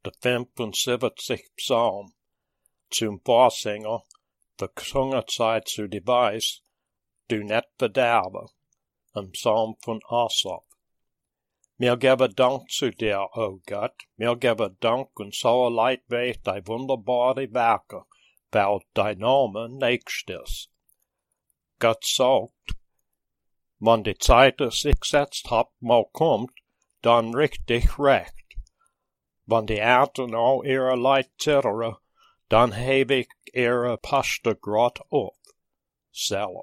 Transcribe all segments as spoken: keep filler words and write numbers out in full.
de femtonsiebzig psalm, zum Vorsänger, verkündet sei zu die Weis, du net verderbe, ein Psalm von Asaf. Mir gebe Dank zu dir, o Gott, mir gebe Dank und sauer Leid weh dei wunderbare Werke, weil dein Name nächst ist. Gott sagt, wann die Zeit es ich gesetzt hab mal kommt, dann richtig recht. Wann die Erden all ihre Leid zittere, dann heb ich ihre Paste grad auf. Selah.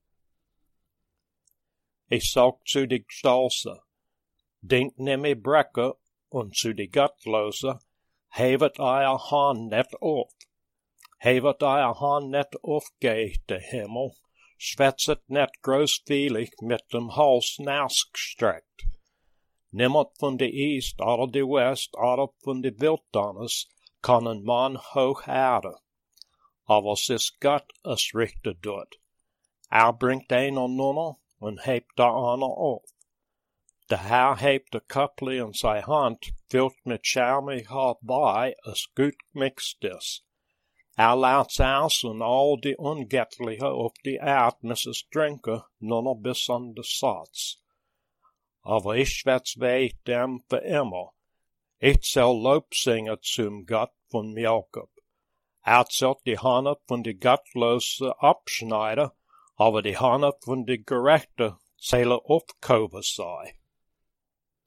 Ich sag zu die Stolze, denkt nimmer Brecke, und zu die Gottlose, hevet euer Hand net auf. Hevet euer Hand net auf, geht der Himmel, schwätzet net großvielig mit dem Hals nasgestreckt. Niemand von de East oder de West oder von de Wildnis kann ein Mann hoch erden. Aber es ist Gott es richte dort. Er bringt einer nunner und hebt der andere auf. Der Herr hebt de Köpfli in sein Hand, füllt mit Schermi herbei, es gut gemixt ist. Er lässt aus und all die Ungettliche auf die Erd müssen trinken, nunner bis an de Satz. Aber ich schwätz weh dem für immer. Ich soll Lob singen zum Gott von Jakob. Er soll die Hand von die Gottlose abschneiden, aber die Hand von die Gerechte zähle aufgehoben sei.